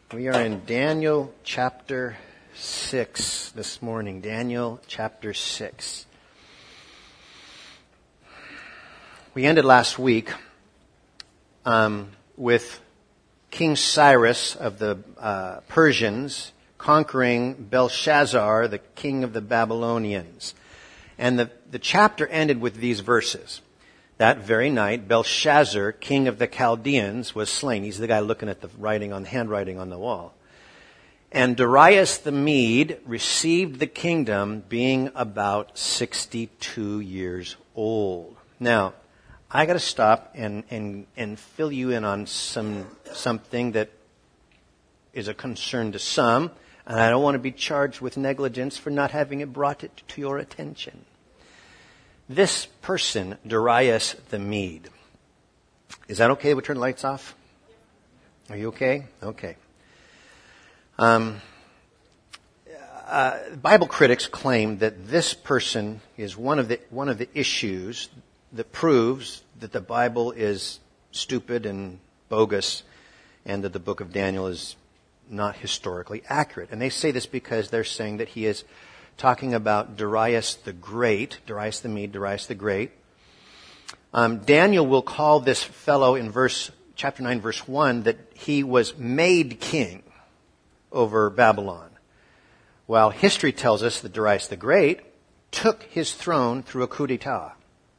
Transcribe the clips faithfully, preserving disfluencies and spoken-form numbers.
We are in Daniel chapter six this morning. Daniel chapter six. We ended last week um, with King Cyrus of the uh, Persians conquering Belshazzar, the king of the Babylonians. And the, the chapter ended with these verses. That very night, Belshazzar, king of the Chaldeans, was slain. He's the guy looking at the writing on handwriting on the wall. And Darius the Mede received the kingdom, being about sixty-two years old. Now, I got to stop and, and and fill you in on some something that is a concern to some, and I don't want to be charged with negligence for not having it brought it to your attention. This person, Darius the Mede, is that okay? We turn the lights off? Are you okay? Okay. Um, uh, Bible critics claim that this person is one of the one of the issues that proves that the Bible is stupid and bogus, and that the book of Daniel is not historically accurate. And they say this because they're saying that he is talking about Darius the Great, Darius the Mede, Darius the Great. Um, Daniel will call this fellow in verse chapter nine, verse one, that he was made king over Babylon. While history tells us that Darius the Great took his throne through a coup d'etat.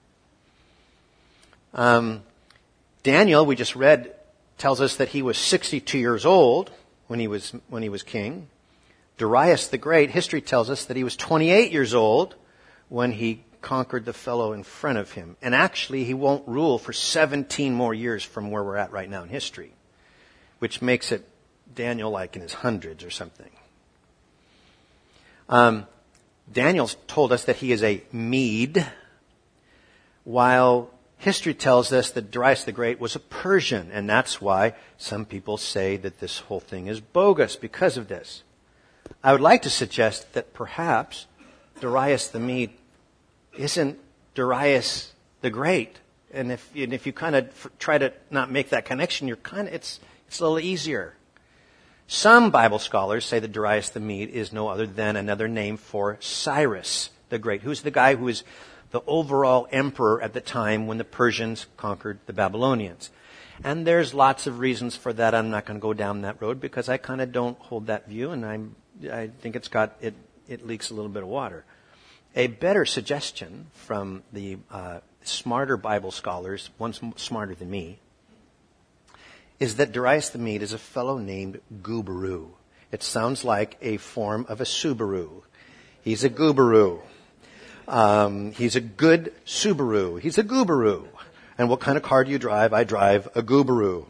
Um, Daniel, we just read, tells us that he was sixty-two years old when he was when he was king. Darius the Great, history tells us that he was twenty-eight years old when he conquered the fellow in front of him. And actually, he won't rule for seventeen more years from where we're at right now in history, which makes it Daniel like in his hundreds or something. Um, Daniel's told us that he is a Mede, while history tells us that Darius the Great was a Persian, and that's why some people say that this whole thing is bogus because of this. I would like to suggest that perhaps Darius the Mede isn't Darius the Great. And if, and if you kind of try to not make that connection, you're kind of, it's, it's a little easier. Some Bible scholars say that Darius the Mede is no other than another name for Cyrus the Great, who's the guy who is the overall emperor at the time when the Persians conquered the Babylonians. And there's lots of reasons for that. I'm not going to go down that road because I kind of don't hold that view, and I'm I think it's got, it, it leaks a little bit of water. A better suggestion from the uh, smarter Bible scholars, one smarter than me, is that Darius the Mede is a fellow named Gubaru. It sounds like a form of a Subaru. He's a Gubaru. Um, he's a good Subaru. He's a Gubaru. And what kind of car do you drive? I drive a Gubaru.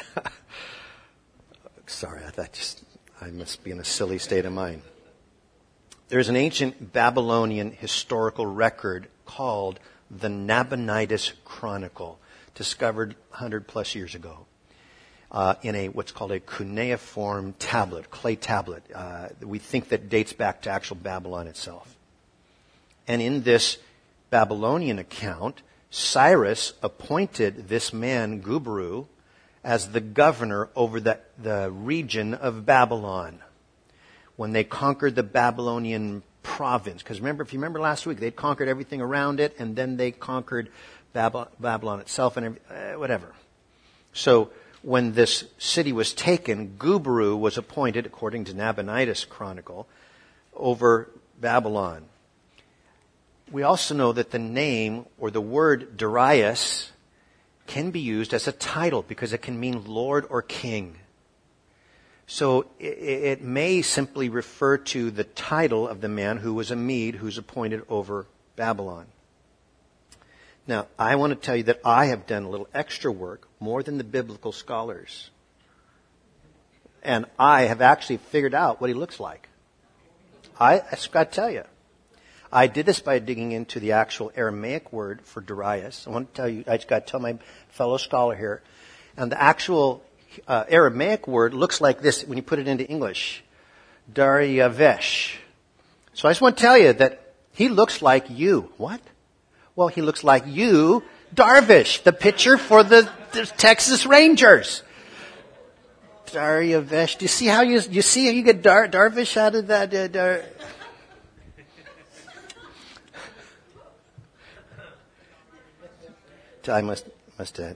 Sorry, that just... I must be in a silly state of mind. There's an ancient Babylonian historical record called the Nabonidus Chronicle, discovered one hundred plus years ago, uh, in a what's called a cuneiform tablet, clay tablet. Uh, we think that dates back to actual Babylon itself. And in this Babylonian account, Cyrus appointed this man, Gubaru, as the governor over the, the region of Babylon when they conquered the Babylonian province. Because remember, if you remember last week, they'd conquered everything around it, and then they conquered Bab- Babylon itself and every, uh, whatever. So when this city was taken, Gubaru was appointed, according to Nabonidus Chronicle, over Babylon. We also know that the name or the word Darius can be used as a title because it can mean Lord or King. So it, it may simply refer to the title of the man who was a Mede who's appointed over Babylon. Now, I want to tell you that I have done a little extra work, more than the biblical scholars. And I have actually figured out what he looks like. I, I just got to tell you. I did this by digging into the actual Aramaic word for Darius. I want to tell you, I just got to tell my fellow scholar here. And the actual uh, Aramaic word looks like this when you put it into English. Daryavesh. So I just want to tell you that he looks like you. What? Well, he looks like you, Darvish, the pitcher for the, the Texas Rangers. Daryavesh. Do you see how you, you see how you get Dar, Darvish out of that? Uh, Dar... I must, must have,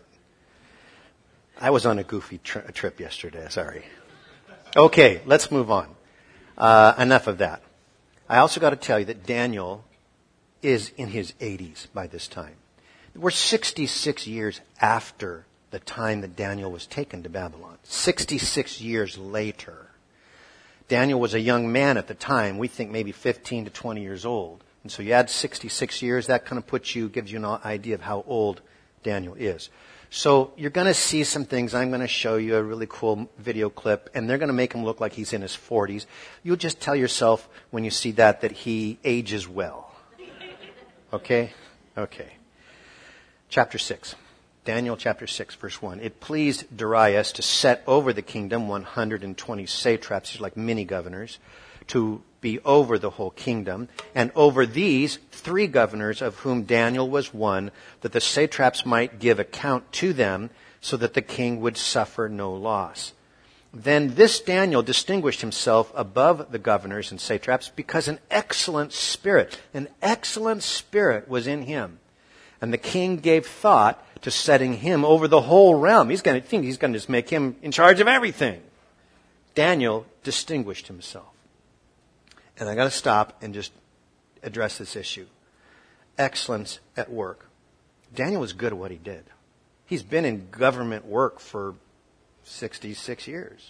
I was on a goofy tri- trip yesterday. Sorry. Okay, let's move on. Uh, enough of that. I also got to tell you that Daniel is in his eighties by this time. We're sixty-six years after the time that Daniel was taken to Babylon. sixty-six years later. Daniel was a young man at the time. We think maybe fifteen to twenty years old. And so you add sixty-six years, that kind of puts you, gives you an idea of how old Daniel is. So you're going to see some things. I'm going to show you a really cool video clip, and they're going to make him look like he's in his forties. You'll just tell yourself when you see that that he ages well. Okay? Okay. Chapter six. Daniel chapter six, verse one. It pleased Darius to set over the kingdom one hundred twenty satraps, these are like mini governors, to be over the whole kingdom, and over these three governors, of whom Daniel was one, that the satraps might give account to them, so that the king would suffer no loss. Then this Daniel distinguished himself above the governors and satraps, because an excellent spirit, an excellent spirit was in him. And the king gave thought to setting him over the whole realm. He's going to think he's going to just make him in charge of everything. Daniel distinguished himself. And I got to stop and just address this issue. Excellence at work. Daniel was good at what he did. He's been in government work for sixty-six years.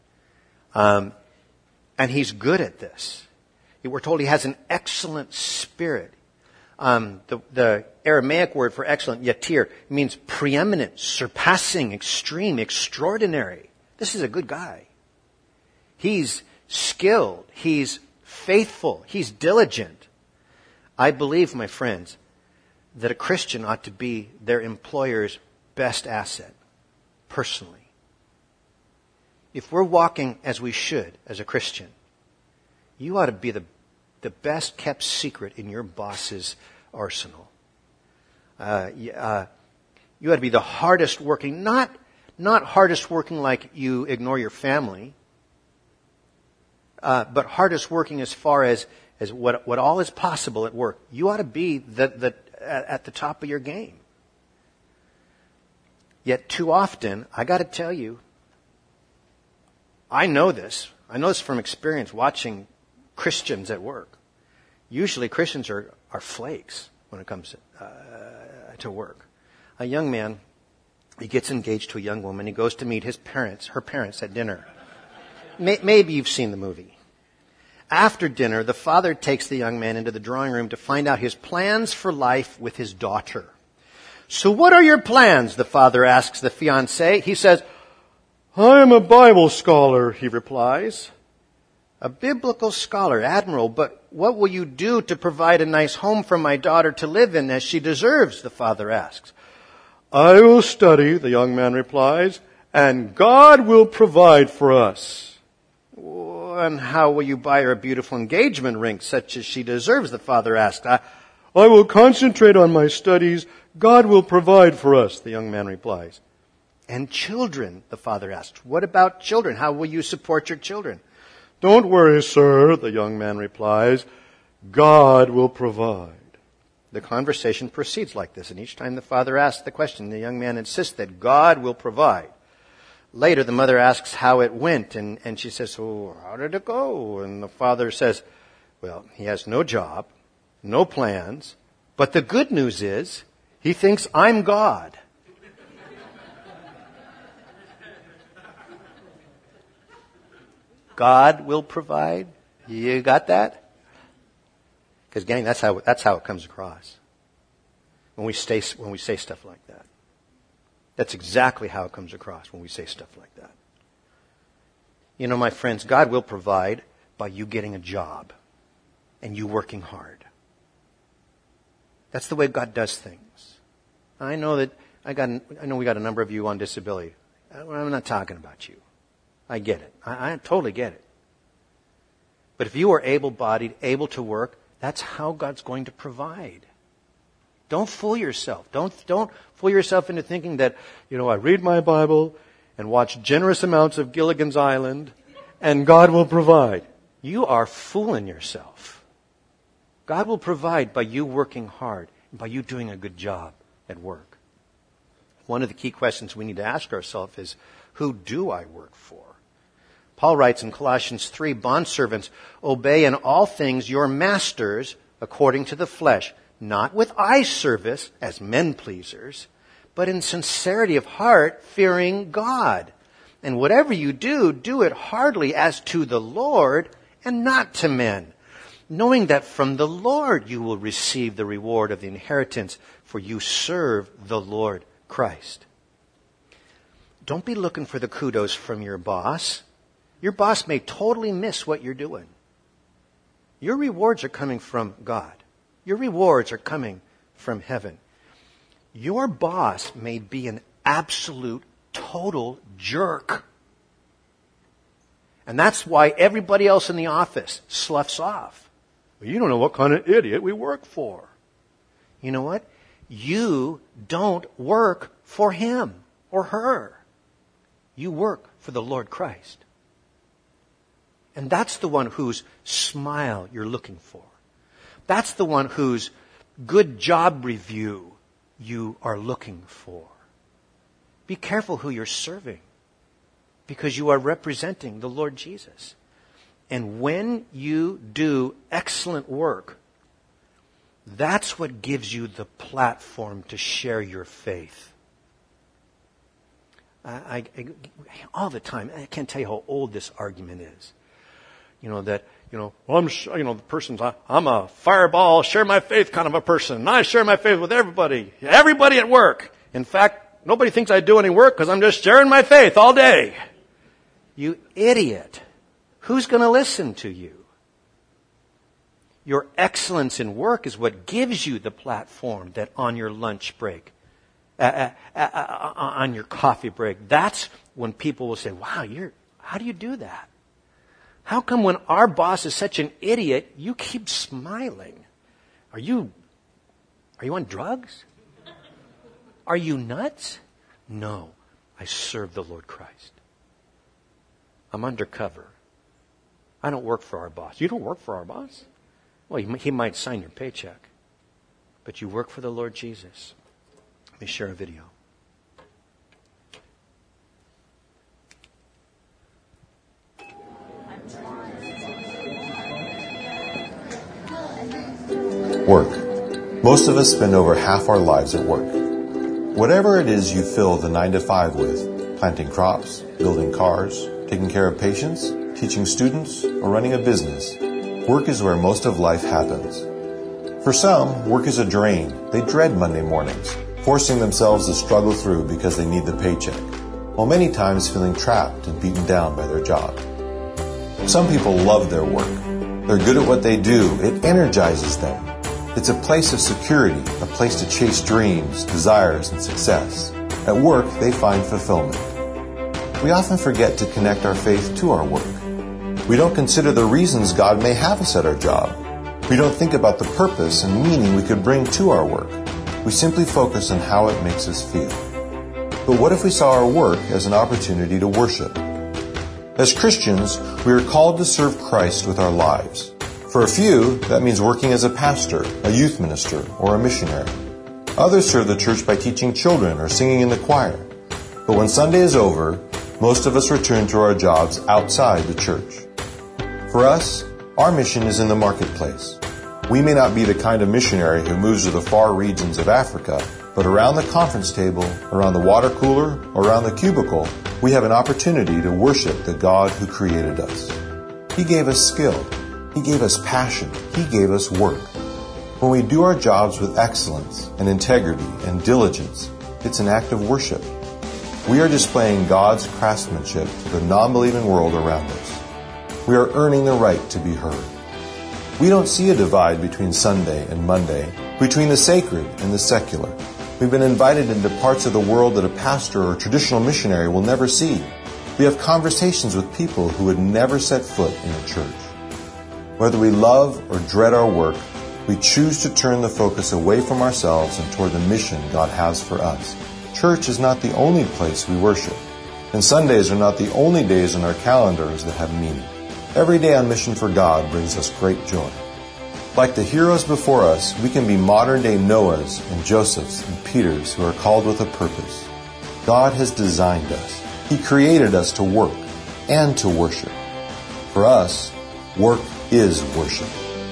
Um, and he's good at this. We're told he has an excellent spirit. Um, the, the Aramaic word for excellent, yatir, means preeminent, surpassing, extreme, extraordinary. This is a good guy. He's skilled. He's faithful. He's diligent. I believe, my friends, that a Christian ought to be their employer's best asset, personally. If we're walking as we should as a Christian, you ought to be the, the best kept secret in your boss's arsenal. Uh, uh, you ought to be the hardest working, not, not hardest working like you ignore your family, Uh, but hardest working as far as, as what, what all is possible at work. You ought to be the, the, at, at the top of your game. Yet too often, I got to tell you, I know this. I know this from experience watching Christians at work. Usually Christians are, are flakes when it comes to, uh, to work. A young man, he gets engaged to a young woman. He goes to meet his parents, her parents at dinner. Maybe you've seen the movie. After dinner, the father takes the young man into the drawing room to find out his plans for life with his daughter. So what are your plans? The father asks the fiancé. He says, I am a Bible scholar, he replies. A biblical scholar, admiral, but what will you do to provide a nice home for my daughter to live in as she deserves? The father asks. I will study, the young man replies, and God will provide for us. And how will you buy her a beautiful engagement ring such as she deserves? The father asked. I, I will concentrate on my studies. God will provide for us, the young man replies. And children, the father asked. What about children? How will you support your children? Don't worry, sir, the young man replies. God will provide. The conversation proceeds like this, and each time the father asks the question, the young man insists that God will provide. Later, the mother asks how it went, and, and she says, so how did it go? And the father says, well, he has no job, no plans, but the good news is he thinks I'm God. God will provide. You got that? Because, gang, that's how that's how it comes across when we say when we say stuff like that. That's exactly how it comes across when we say stuff like that. You know, my friends, God will provide by you getting a job and you working hard. That's the way God does things. I know that I got. I know we got a number of you on disability. I'm not talking about you. I get it. I, I totally get it. But if you are able-bodied, able to work, that's how God's going to provide. Don't fool yourself. Don't don't fool yourself into thinking that, you know, I read my Bible and watch generous amounts of Gilligan's Island, and God will provide. You are fooling yourself. God will provide by you working hard, and by you doing a good job at work. One of the key questions we need to ask ourselves is, who do I work for? Paul writes in Colossians three, bondservants, obey in all things your masters according to the flesh, not with eye service as men pleasers, but in sincerity of heart, fearing God. And whatever you do, do it heartily as to the Lord and not to men, knowing that from the Lord you will receive the reward of the inheritance, for you serve the Lord Christ. Don't be looking for the kudos from your boss. Your boss may totally miss what you're doing. Your rewards are coming from God. Your rewards are coming from heaven. Your boss may be an absolute, total jerk. And that's why everybody else in the office sloughs off. Well, you don't know what kind of idiot we work for. You know what? You don't work for him or her. You work for the Lord Christ. And that's the one whose smile you're looking for. That's the one whose good job review you are looking for. Be careful who you're serving, because you are representing the Lord Jesus. And when you do excellent work, that's what gives you the platform to share your faith. I, I, I, all the time, I can't tell you how old this argument is. You know, that, you know, well, I'm, you know, the person's, I'm a fireball, share my faith kind of a person. And I share my faith with everybody. Everybody at work. In fact, nobody thinks I do any work because I'm just sharing my faith all day. You idiot. Who's going to listen to you? Your excellence in work is what gives you the platform that on your lunch break, uh, uh, uh, on your coffee break, that's when people will say, wow, you're, how do you do that? How come when our boss is such an idiot, you keep smiling? Are you, are you on drugs? Are you nuts? No, I serve the Lord Christ. I'm undercover. I don't work for our boss. You don't work for our boss? Well, he, he might sign your paycheck, but you work for the Lord Jesus. Let me share a video. Work. Most of us spend over half our lives at work. Whatever it is you fill the nine to five with, planting crops, building cars, taking care of patients, teaching students, or running a business, work is where most of life happens. For some, work is a drain. They dread Monday mornings, forcing themselves to struggle through because they need the paycheck, while many times feeling trapped and beaten down by their job. Some people love their work. They're good at what they do. It energizes them. It's a place of security, a place to chase dreams, desires, and success. At work, they find fulfillment. We often forget to connect our faith to our work. We don't consider the reasons God may have us at our job. We don't think about the purpose and meaning we could bring to our work. We simply focus on how it makes us feel. But what if we saw our work as an opportunity to worship? As Christians, we are called to serve Christ with our lives. For a few, that means working as a pastor, a youth minister, or a missionary. Others serve the church by teaching children or singing in the choir. But when Sunday is over, most of us return to our jobs outside the church. For us, our mission is in the marketplace. We may not be the kind of missionary who moves to the far regions of Africa, but around the conference table, around the water cooler, around the cubicle, we have an opportunity to worship the God who created us. He gave us skill. He gave us passion. He gave us work. When we do our jobs with excellence and integrity and diligence, it's an act of worship. We are displaying God's craftsmanship to the non-believing world around us. We are earning the right to be heard. We don't see a divide between Sunday and Monday, between the sacred and the secular. We've been invited into parts of the world that a pastor or traditional missionary will never see. We have conversations with people who would never set foot in a church. Whether we love or dread our work, we choose to turn the focus away from ourselves and toward the mission God has for us. Church is not the only place we worship. And Sundays are not the only days in our calendars that have meaning. Every day on mission for God brings us great joy. Like the heroes before us, we can be modern-day Noahs and Josephs and Peters who are called with a purpose. God has designed us. He created us to work and to worship. For us, work is worship.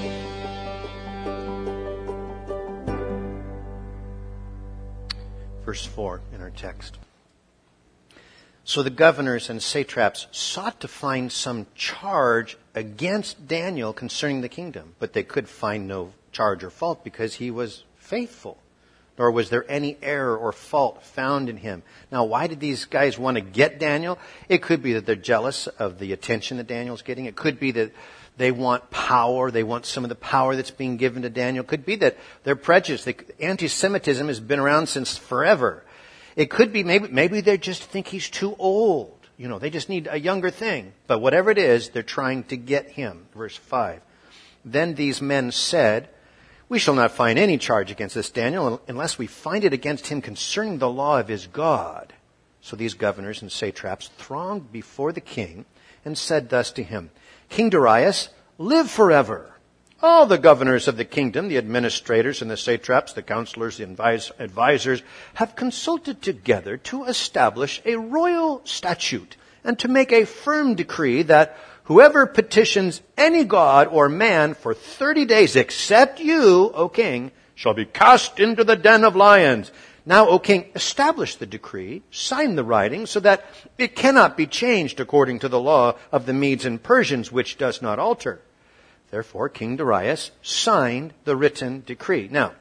Verse four in our text. So the governors and satraps sought to find some charge against Daniel concerning the kingdom, but they could find no charge or fault because he was faithful. Nor was there any error or fault found in him. Now, why did these guys want to get Daniel? It could be that they're jealous of the attention that Daniel's getting. It could be that they want power. They want some of the power that's being given to Daniel. It could be that they're prejudiced. They, anti-Semitism has been around since forever. It could be maybe maybe they just think he's too old. You know, they just need a younger thing. But whatever it is, they're trying to get him. Verse five. Then these men said, "We shall not find any charge against this Daniel unless we find it against him concerning the law of his God." So these governors and satraps thronged before the king and said thus to him, "King Darius, live forever. All the governors of the kingdom, the administrators and the satraps, the counselors, the advis- advisors, have consulted together to establish a royal statute and to make a firm decree that whoever petitions any god or man for thirty days except you, O king, shall be cast into the den of lions. Now, O king, establish the decree, sign the writing, so that it cannot be changed according to the law of the Medes and Persians, which does not alter." Therefore, King Darius signed the written decree. Now,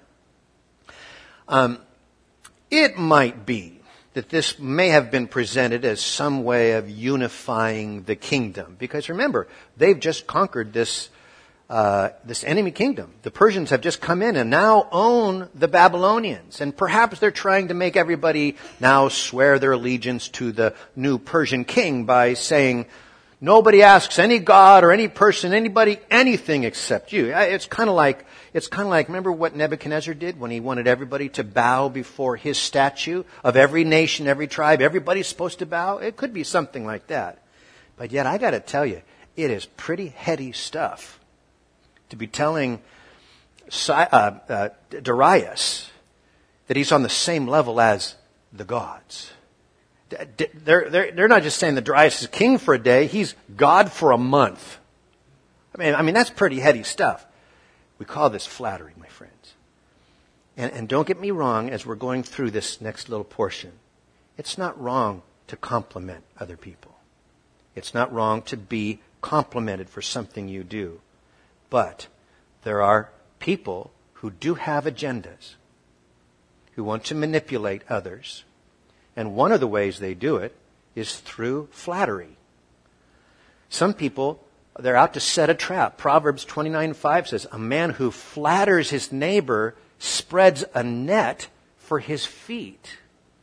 um, it might be that this may have been presented as some way of unifying the kingdom. Because remember, they've just conquered this uh, this enemy kingdom. The Persians have just come in and now own the Babylonians. And perhaps they're trying to make everybody now swear their allegiance to the new Persian king by saying, nobody asks any god or any person, anybody, anything except you. It's kind of like, it's kind of like, remember what Nebuchadnezzar did when he wanted everybody to bow before his statue of every nation, every tribe, everybody's supposed to bow? It could be something like that. But yet I got to tell you, it is pretty heady stuff to be telling uh, uh, Darius that he's on the same level as the gods. They're, they're, they're not just saying that Darius is king for a day, he's God for a month. I mean, I mean that's pretty heady stuff. We call this flattery, my friends. And, and don't get me wrong, as we're going through this next little portion, it's not wrong to compliment other people. It's not wrong to be complimented for something you do. But there are people who do have agendas, who want to manipulate others. And one of the ways they do it is through flattery. Some people, they're out to set a trap. Proverbs twenty-nine five says, "A man who flatters his neighbor spreads a net for his feet."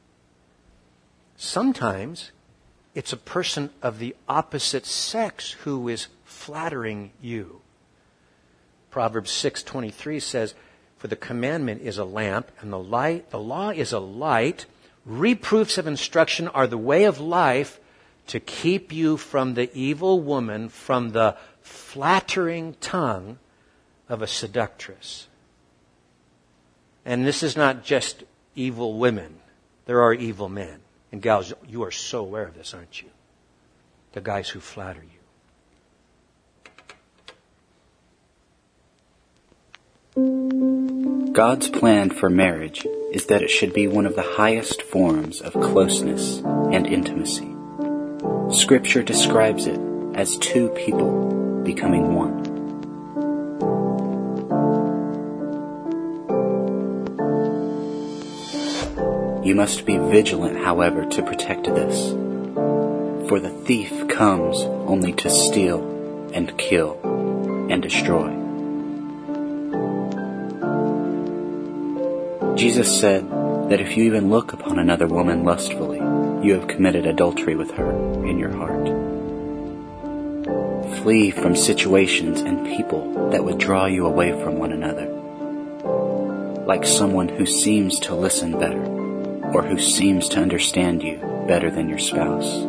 Sometimes it's a person of the opposite sex who is flattering you. Proverbs six twenty-three says, "For the commandment is a lamp, and the light, the law is a light. Reproofs of instruction are the way of life, to keep you from the evil woman, from the flattering tongue of a seductress." And this is not just evil women. There are evil men. And gals, you are so aware of this, aren't you? The guys who flatter you. God's plan for marriage is that it should be one of the highest forms of closeness and intimacy. Scripture describes it as two people becoming one. You must be vigilant, however, to protect this. For the thief comes only to steal and kill and destroy. Jesus said that if you even look upon another woman lustfully, you have committed adultery with her in your heart. Flee from situations and people that would draw you away from one another. Like someone who seems to listen better, or who seems to understand you better than your spouse.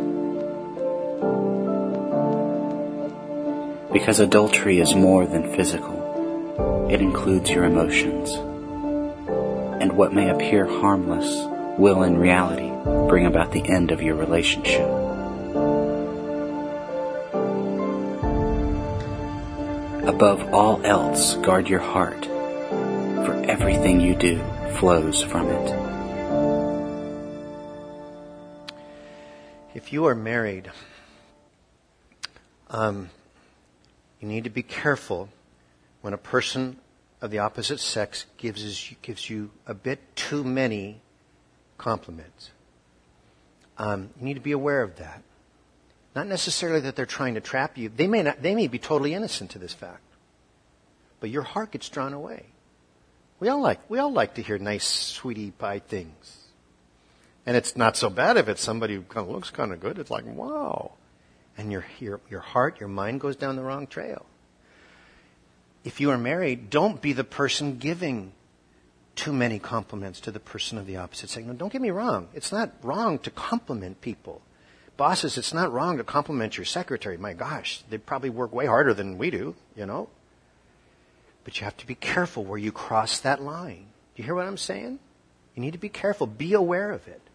Because adultery is more than physical. It includes your emotions. And what may appear harmless will in reality bring about the end of your relationship. Above all else, guard your heart, for everything you do flows from it. If you are married, um, you need to be careful when a person of the opposite sex gives, gives you a bit too many compliments. Um, you need to be aware of that. Not necessarily that they're trying to trap you. They may not, they may be totally innocent to this fact. But your heart gets drawn away. We all like, we all like to hear nice, sweetie pie things. And it's not so bad if it's somebody who kind of looks kind of good. It's like, wow. And your, your, your heart, your mind goes down the wrong trail. If you are married, don't be the person giving too many compliments to the person of the opposite sex. No, don't get me wrong. It's not wrong to compliment people. Bosses, it's not wrong to compliment your secretary. My gosh, they probably work way harder than we do, you know. But you have to be careful where you cross that line. Do you hear what I'm saying? You need to be careful. Be aware of it.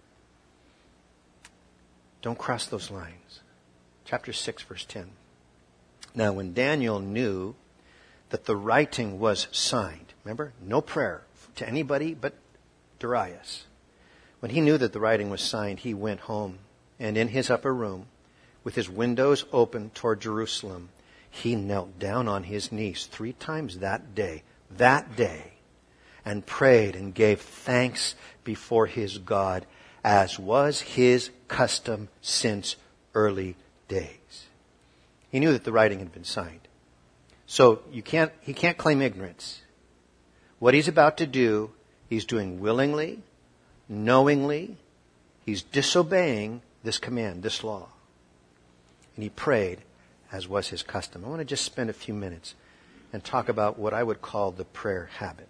Don't cross those lines. Chapter six, verse ten. Now, when Daniel knew that the writing was signed, remember, no prayer to anybody but Darius. When he knew that the writing was signed, he went home, and in his upper room, with his windows open toward Jerusalem, he knelt down on his knees three times that day, that day, and prayed and gave thanks before his God, as was his custom since early days. He knew that the writing had been signed. So you can't, he can't claim ignorance. What he's about to do, he's doing willingly, knowingly. He's disobeying this command, this law. And he prayed, as was his custom. I want to just spend a few minutes and talk about what I would call the prayer habit.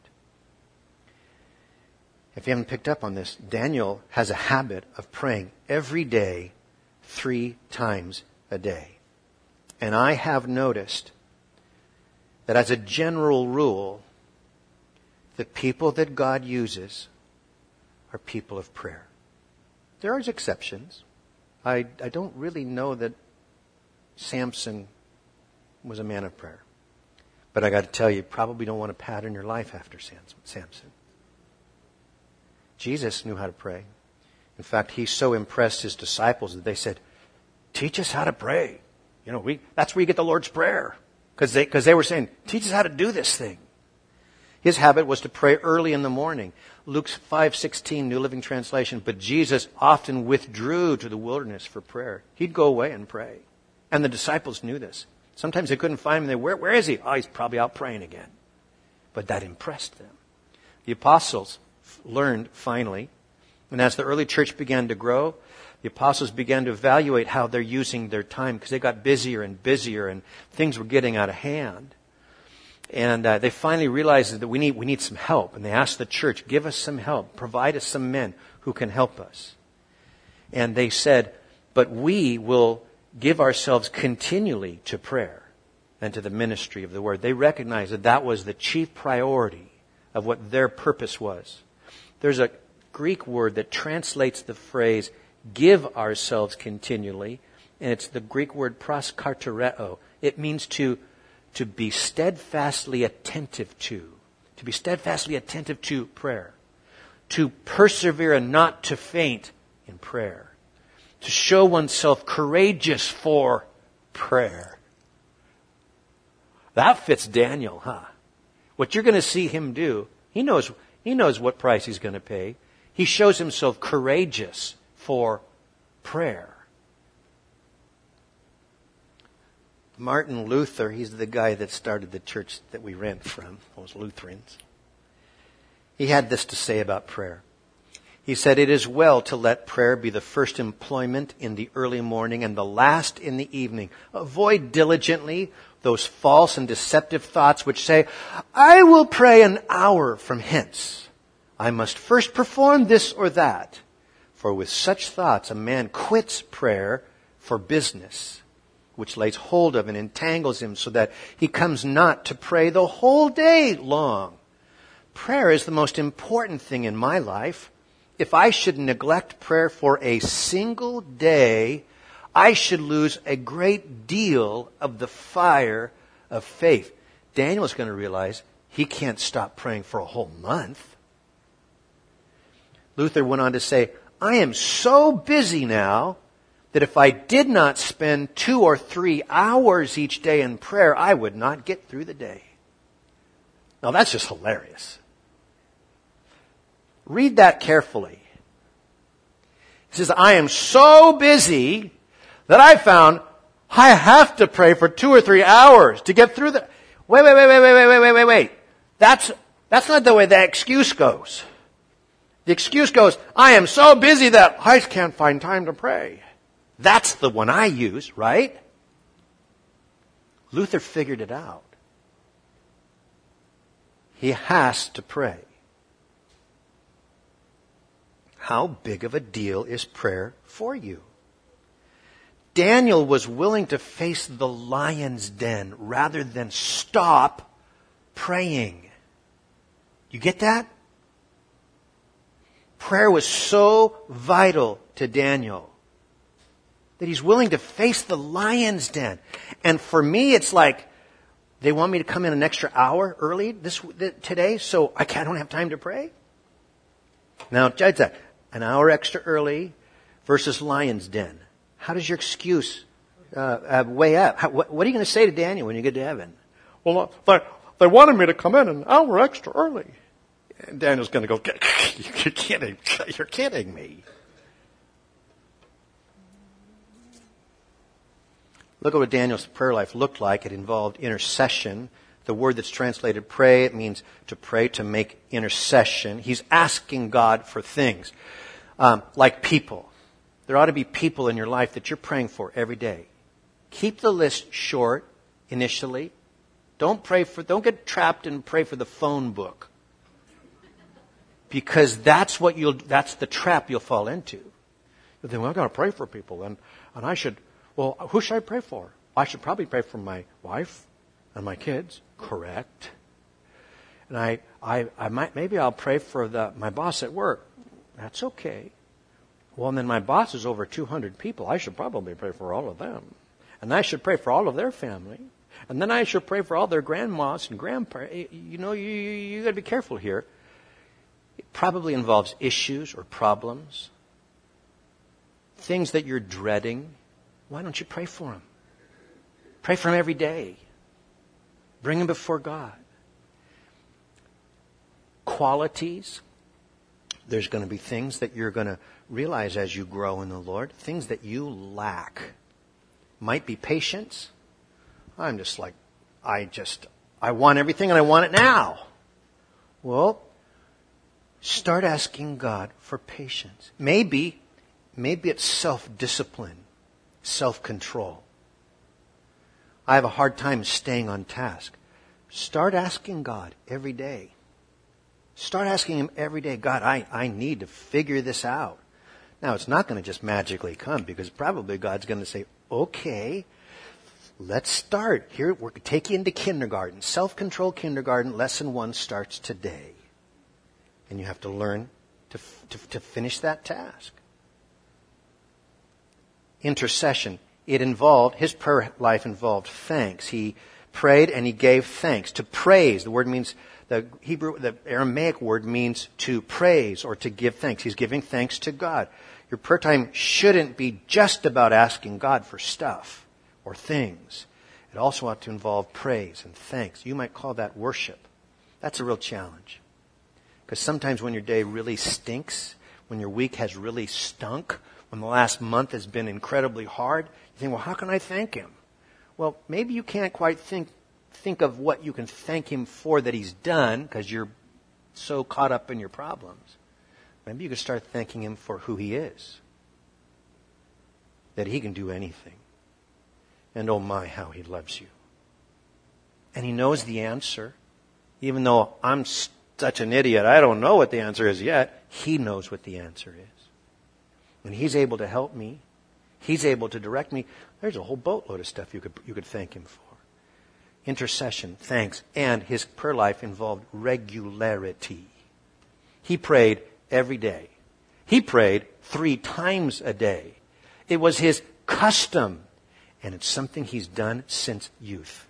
If you haven't picked up on this, Daniel has a habit of praying every day, three times a day. And I have noticed that as a general rule, the people that God uses are people of prayer. There are exceptions. I, I don't really know that Samson was a man of prayer. But I got to tell you, you probably don't want to pattern your life after Samson. Jesus knew how to pray. In fact, he so impressed his disciples that they said, teach us how to pray. You know, we that's where you get the Lord's Prayer. Because they, because they were saying, teach us how to do this thing. His habit was to pray early in the morning. Luke five sixteen, New Living Translation. But Jesus often withdrew to the wilderness for prayer. He'd go away and pray. And the disciples knew this. Sometimes they couldn't find him. They, where, where is he? Oh, he's probably out praying again. But that impressed them. The apostles learned finally. And as the early church began to grow, the apostles began to evaluate how they're using their time because they got busier and busier and things were getting out of hand. And uh, they finally realized that we need we need some help. And they asked the church, give us some help. Provide us some men who can help us. And they said, but we will give ourselves continually to prayer and to the ministry of the word. They recognized that that was the chief priority of what their purpose was. There's a Greek word that translates the phrase give ourselves continually, and it's the Greek word proskartereo. It means to, to be steadfastly attentive to, to be steadfastly attentive to prayer, to persevere and not to faint in prayer, to show oneself courageous for prayer. That fits Daniel, huh? What you're going to see him do, he knows, he knows what price he's going to pay. He shows himself courageous for prayer. Martin Luther, he's the guy that started the church that we rent from, those Lutherans. He had this to say about prayer. He said, it is well to let prayer be the first employment in the early morning and the last in the evening. Avoid diligently those false and deceptive thoughts which say, I will pray an hour from hence. I must first perform this or that. For with such thoughts a man quits prayer for business, which lays hold of and entangles him so that he comes not to pray the whole day long. Prayer is the most important thing in my life. If I should neglect prayer for a single day, I should lose a great deal of the fire of faith. Daniel's going to realize he can't stop praying for a whole month. Luther went on to say, I am so busy now that if I did not spend two or three hours each day in prayer, I would not get through the day. Now that's just hilarious. Read that carefully. He says, I am so busy that I found I have to pray for two or three hours to get through the... Wait, wait, wait, wait, wait, wait, wait, wait, wait. That's, that's not the way that excuse goes. The excuse goes, I am so busy that I can't find time to pray. That's the one I use, right? Luther figured it out. He has to pray. How big of a deal is prayer for you? Daniel was willing to face the lion's den rather than stop praying. You get that? Prayer was so vital to Daniel that he's willing to face the lion's den. And for me, it's like, they want me to come in an extra hour early this today, so I can't, I don't have time to pray? Now, judge that. An hour extra early versus lion's den. How does your excuse uh, uh, weigh up? How, what, what are you going to say to Daniel when you get to heaven? Well, uh, they, they wanted me to come in an hour extra early. And Daniel's going to go, you're kidding, you're kidding me. Look at what Daniel's prayer life looked like. It involved intercession. The word that's translated pray, it means to pray, to make intercession. He's asking God for things, um, like people. There ought to be people in your life that you're praying for every day. Keep the list short initially. Don't pray for, don't get trapped and pray for the phone book. Because that's what you'll, that's the trap you'll fall into. You think, well, I've got to pray for people, and, and I should, well, who should I pray for? I should probably pray for my wife and my kids. Correct. And I, I, I might, maybe I'll pray for the, my boss at work. That's okay. Well, and then my boss is over two hundred people. I should probably pray for all of them. And I should pray for all of their family. And then I should pray for all their grandmas and grandparents. You know, you, you, you got to be careful here. It probably involves issues or problems. Things that you're dreading. Why don't you pray for them? Pray for them every day. Bring them before God. Qualities. There's going to be things that you're going to realize as you grow in the Lord. Things that you lack. Might be patience. I'm just like, I just, I want everything and I want it now. Well, start asking God for patience. Maybe, maybe it's self-discipline, self-control. I have a hard time staying on task. Start asking God every day. Start asking Him every day, God, I, I need to figure this out. Now, it's not going to just magically come because probably God's going to say, okay, let's start. Here, we're going to take you into kindergarten. Self-control kindergarten, lesson one starts today. And you have to learn to, to, to finish that task. Intercession. It involved, his prayer life involved thanks. He prayed and he gave thanks. To praise, the word means, the Hebrew, the Aramaic word means to praise or to give thanks. He's giving thanks to God. Your prayer time shouldn't be just about asking God for stuff or things. It also ought to involve praise and thanks. You might call that worship. That's a real challenge. Because sometimes when your day really stinks, when your week has really stunk, when the last month has been incredibly hard, you think, well, how can I thank Him? Well, maybe you can't quite think think of what you can thank Him for that He's done because you're so caught up in your problems. Maybe you can start thanking Him for who He is. That He can do anything. And oh my, how He loves you. And He knows the answer. Even though I'm such an idiot, I don't know what the answer is yet. He knows what the answer is. when He's able to help me, He's able to direct me, there's a whole boatload of stuff you could, you could thank Him for. Intercession, thanks, and his prayer life involved regularity. He prayed every day. He prayed three times a day. It was his custom, and it's something he's done since youth.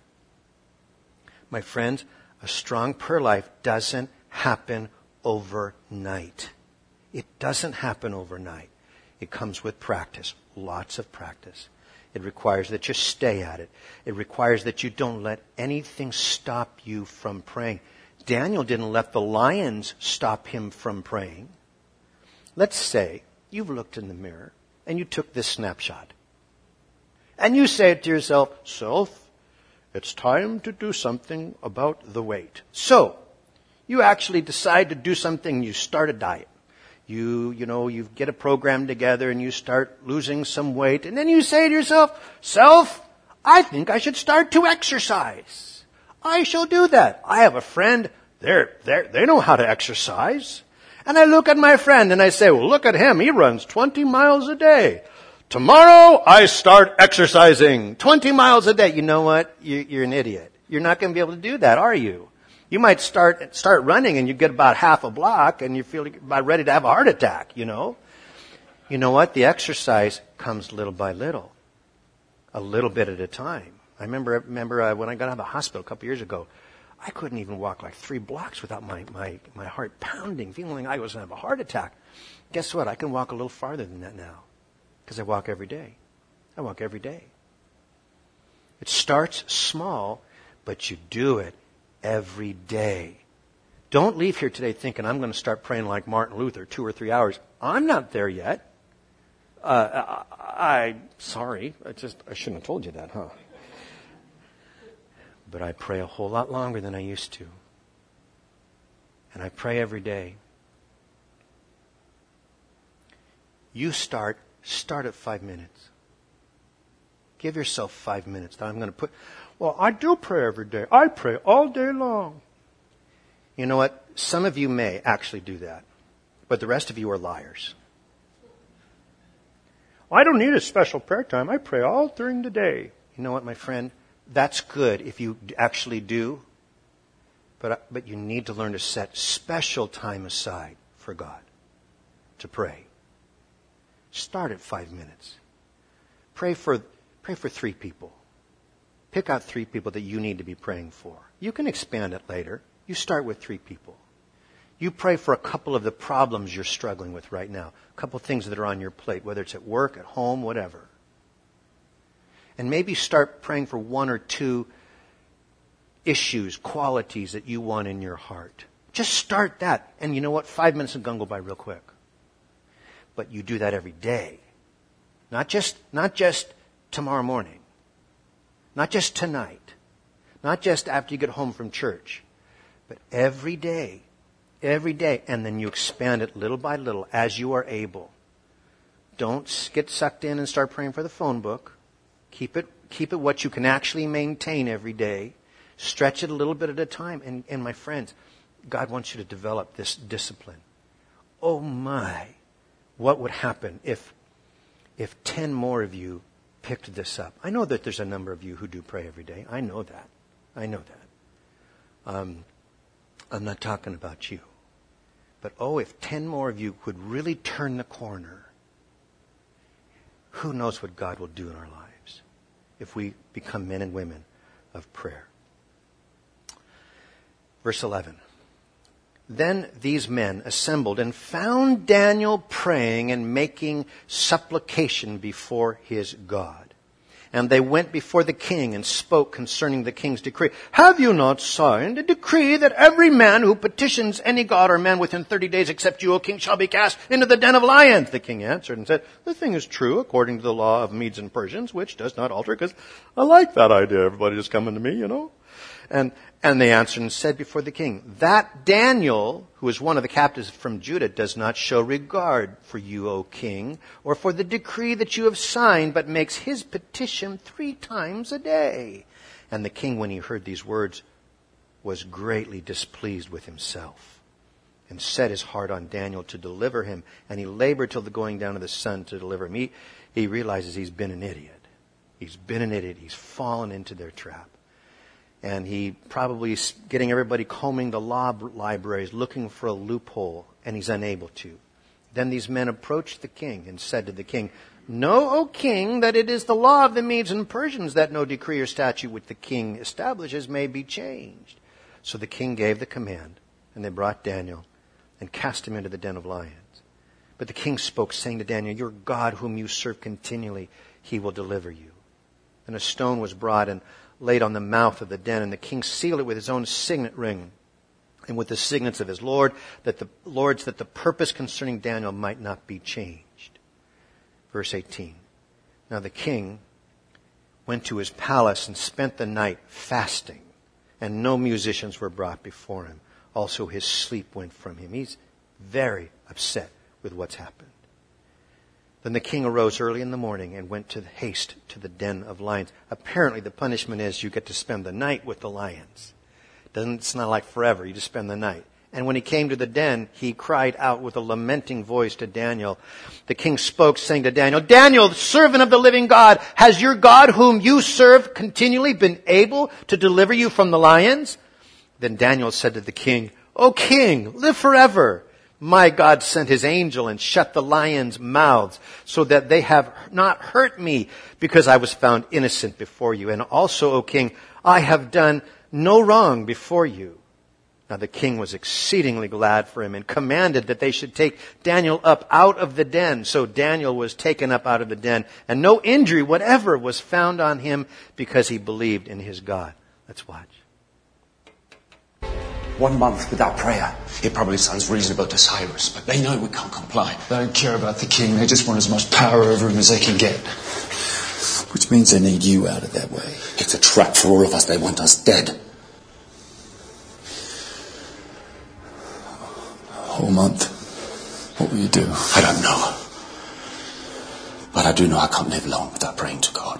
My friends, a strong prayer life doesn't happen overnight. It doesn't happen overnight. It comes with practice, lots of practice. It requires that you stay at it. It requires that you don't let anything stop you from praying. Daniel didn't let the lions stop him from praying. Let's say you've looked in the mirror and you took this snapshot. And you say to yourself, self, it's time to do something about the weight. So, you actually decide to do something. You start a diet. You, you know, you get a program together and you start losing some weight. And then you say to yourself, self, I think I should start to exercise. I shall do that. I have a friend. They're, they're, they know how to exercise. And I look at my friend and I say, well, look at him. He runs twenty miles a day. Tomorrow I start exercising twenty miles a day. You know what? You, you're an idiot. You're not going to be able to do that, are you? You might start start running and you get about half a block and you feel about ready to have a heart attack, you know. You know what? The exercise comes little by little, a little bit at a time. I remember remember uh, when I got out of the hospital a couple years ago, I couldn't even walk like three blocks without my, my, my heart pounding, feeling like I was going to have a heart attack. Guess what? I can walk a little farther than that now because I walk every day. I walk every day. It starts small, but you do it every day. Don't leave here today thinking, I'm going to start praying like Martin Luther, two or three hours. I'm not there yet. Uh, I, I, sorry, I just, I shouldn't have told you that, huh? But I pray a whole lot longer than I used to. And I pray every day. You start, start at five minutes. Give yourself five minutes. Now I'm going to put, well, I do pray every day. I pray all day long. You know what? Some of you may actually do that. But the rest of you are liars. I don't need a special prayer time. I pray all during the day. You know what, my friend? That's good if you actually do. But, but you need to learn to set special time aside for God to pray. Start at five minutes. Pray for, pray for three people. Pick out three people that you need to be praying for. You can expand it later. You start with three people. You pray for a couple of the problems you're struggling with right now. A couple of things that are on your plate, whether it's at work, at home, whatever. And maybe start praying for one or two issues, qualities that you want in your heart. Just start that. And you know what? Five minutes is going to go by real quick. But you do that every day. Not just, not just tomorrow morning. Not just tonight. Not just after you get home from church. But every day. Every day. And then you expand it little by little as you are able. Don't get sucked in and start praying for the phone book. Keep it, keep it what you can actually maintain every day. Stretch it a little bit at a time. And, and my friends, God wants you to develop this discipline. Oh my, what would happen if, if ten more of you picked this up? I know that there's a number of you who do pray every day. I know that. I know that. Um, I'm not talking about you. But oh, if ten more of you would really turn the corner, who knows what God will do in our lives if we become men and women of prayer. Verse eleven. Then these men assembled and found Daniel praying and making supplication before his God. And they went before the king and spoke concerning the king's decree. Have you not signed a decree that every man who petitions any god or man within thirty days except you, O king, shall be cast into the den of lions? The king answered and said, the thing is true according to the law of Medes and Persians, which does not alter, because I like that idea. Everybody just coming to me, you know. And and they answered and said before the king, that Daniel, who is one of the captives from Judah, does not show regard for you, O king, or for the decree that you have signed, but makes his petition three times a day. And the king, when he heard these words, was greatly displeased with himself and set his heart on Daniel to deliver him. And he labored till the going down of the sun to deliver him. He, he realizes he's been an idiot. He's been an idiot. He's fallen into their trap. And he probably is getting everybody combing the law libraries, looking for a loophole, and he's unable to. Then these men approached the king and said to the king, "Know, O king, that it is the law of the Medes and Persians that no decree or statute which the king establishes may be changed." So the king gave the command, and they brought Daniel and cast him into the den of lions. But the king spoke, saying to Daniel, "Your God, whom you serve continually, he will deliver you." And a stone was brought and laid on the mouth of the den, and the king sealed it with his own signet ring and with the signets of his Lord, that the Lord's, that the purpose concerning Daniel might not be changed. Verse eighteen. Now the king went to his palace and spent the night fasting, and no musicians were brought before him. Also his sleep went from him. He's very upset with what's happened. Then the king arose early in the morning and went to haste to the den of lions. Apparently the punishment is you get to spend the night with the lions. Doesn't, it's not like forever. You just spend the night. And when he came to the den, he cried out with a lamenting voice to Daniel. The king spoke, saying to Daniel, "Daniel, the servant of the living God, has your God whom you serve continually been able to deliver you from the lions?" Then Daniel said to the king, "O king, live forever. My God sent his angel and shut the lions' mouths so that they have not hurt me, because I was found innocent before you. And also, O king, I have done no wrong before you." Now the king was exceedingly glad for him and commanded that they should take Daniel up out of the den. So Daniel was taken up out of the den, and no injury whatever was found on him, because he believed in his God. Let's watch. One month without prayer. It probably sounds reasonable to Cyrus, but they know we can't comply. They don't care about the king. They just want as much power over him as they can get. Which means they need you out of their way. It's a trap for all of us. They want us dead. A whole month. What will you do? I don't know. But I do know I can't live long without praying to God.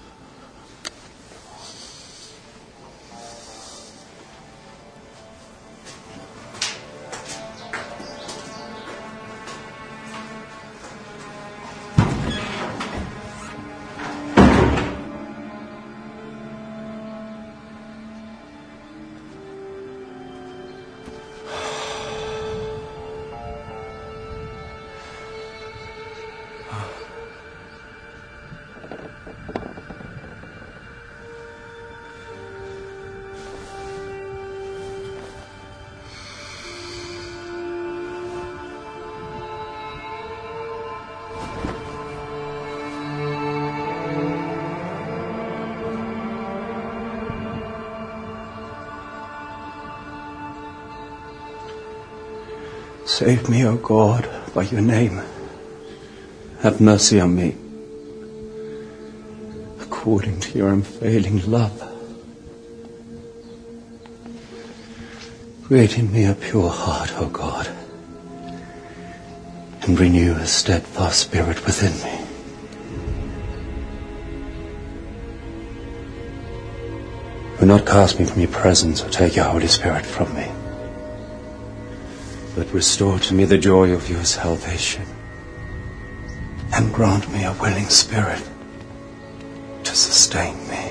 Save me, O God, by your name. Have mercy on me, according to your unfailing love. Create in me a pure heart, O God, and renew a steadfast spirit within me. Do not cast me from your presence or take your Holy Spirit from me, but restore to me the joy of your salvation, and grant me a willing spirit to sustain me.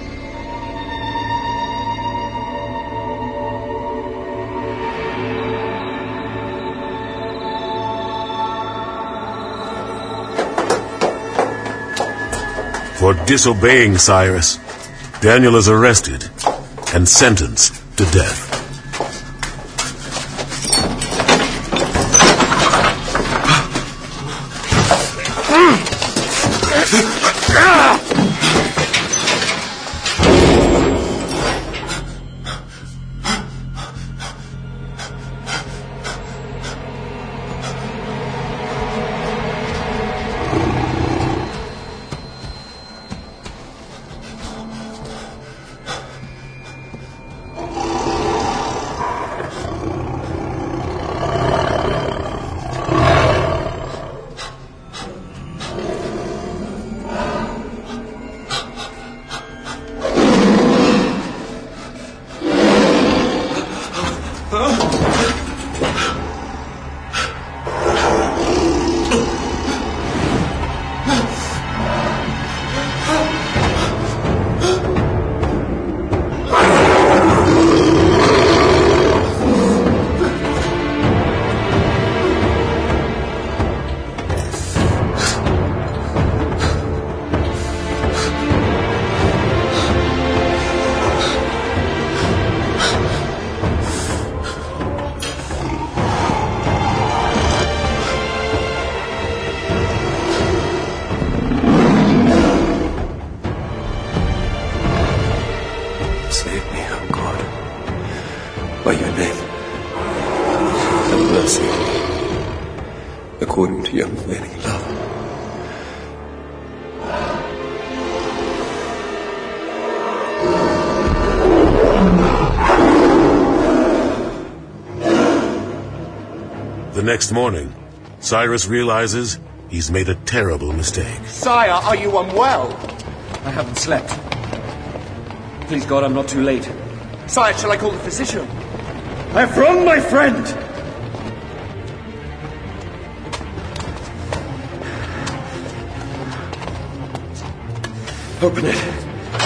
For disobeying Cyrus, Daniel is arrested and sentenced to death. Save me, O God, by your name. Have mercy, according to your unfailing love. The next morning, Cyrus realizes he's made a terrible mistake. Sire, are you unwell? I haven't slept. Please God, I'm not too late. Sire, shall I call the physician? I've wronged my friend! Open it.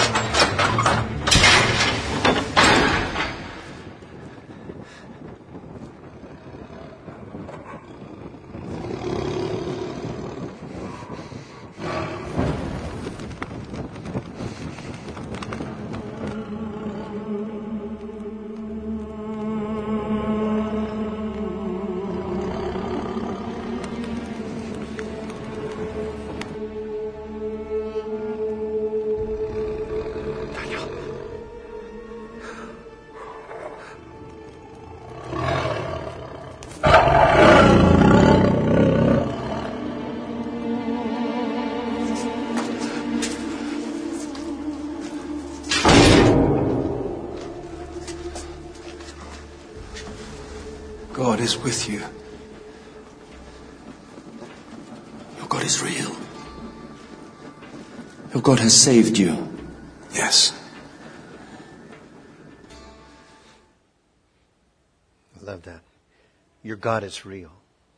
God is with you. Your God is real. Your God has saved you. Yes. I love that. Your God is real.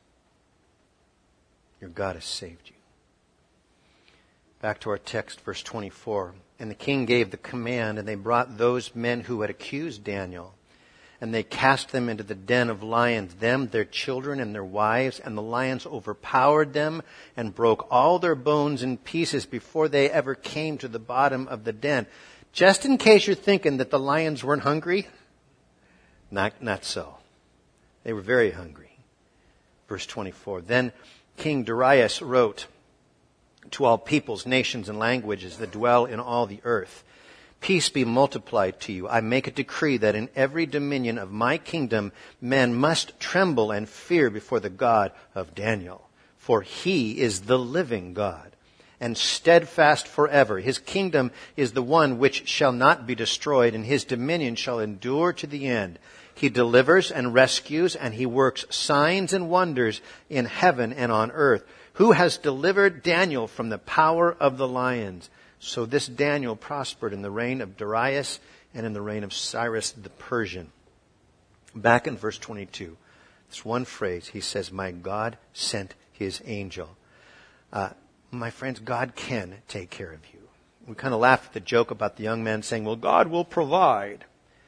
Your God has saved you. Back to our text, verse twenty-four. And the king gave the command, and they brought those men who had accused Daniel. And they cast them into the den of lions, them, their children, and their wives. And the lions overpowered them and broke all their bones in pieces before they ever came to the bottom of the den. Just in case you're thinking that the lions weren't hungry, not, not so. They were very hungry. Verse twenty-four. Then King Darius wrote to all peoples, nations, and languages that dwell in all the earth. Peace be multiplied to you. I make a decree that in every dominion of my kingdom men must tremble and fear before the God of Daniel. For he is the living God and steadfast forever. His kingdom is the one which shall not be destroyed, and his dominion shall endure to the end. He delivers and rescues, and he works signs and wonders in heaven and on earth. Who has delivered Daniel from the power of the lions? So this Daniel prospered in the reign of Darius and in the reign of Cyrus the Persian. Back in verse twenty-two, this one phrase, he says, my God sent his angel. Uh, my friends, God can take care of you. We kind of laughed at the joke about the young man saying, well, God will provide.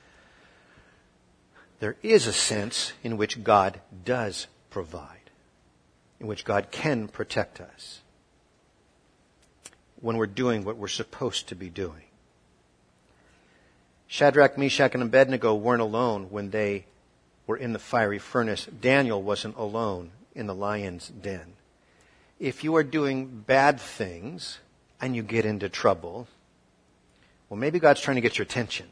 There is a sense in which God does provide, in which God can protect us when we're doing what we're supposed to be doing. Shadrach, Meshach, and Abednego weren't alone when they were in the fiery furnace. Daniel wasn't alone in the lion's den. If you are doing bad things and you get into trouble, well, maybe God's trying to get your attention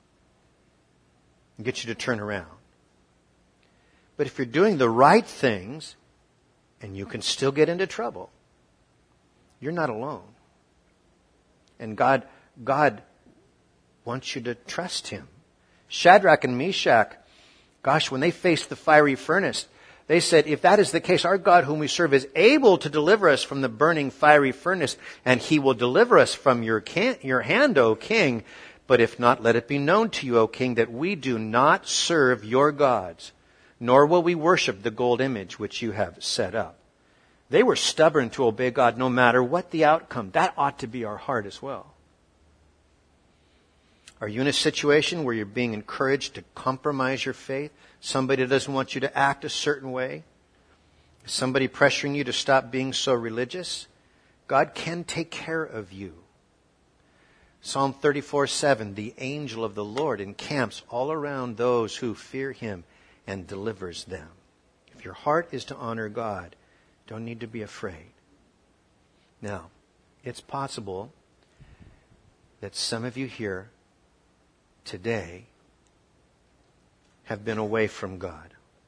and get you to turn around. But if you're doing the right things and you can still get into trouble, you're not alone. And God, God wants you to trust him. Shadrach and Meshach, gosh, when they faced the fiery furnace, they said, if that is the case, our God whom we serve is able to deliver us from the burning fiery furnace, and he will deliver us from your, can- your hand, O king. But if not, let it be known to you, O king, that we do not serve your gods, nor will we worship the gold image which you have set up. They were stubborn to obey God no matter what the outcome. That ought to be our heart as well. Are you in a situation where you're being encouraged to compromise your faith? Somebody doesn't want you to act a certain way? Is somebody pressuring you to stop being so religious? God can take care of you. Psalm thirty-four seven, the angel of the Lord encamps all around those who fear him and delivers them. If your heart is to honor God, don't need to be afraid. Now, it's possible that some of you here today have been away from God,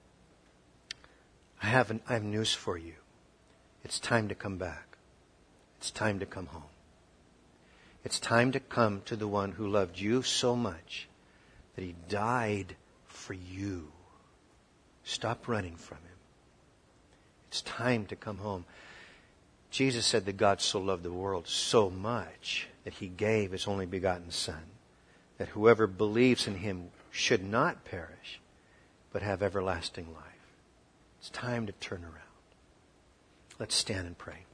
I have, an, I have news for you. It's time to come back. It's time to come home. It's time to come to the one who loved you so much that he died for you. Stop running from him. It's time to come home. Jesus said that God so loved the world so much that he gave his only begotten Son, that whoever believes in him should not perish, but have everlasting life. It's time to turn around. Let's stand and pray.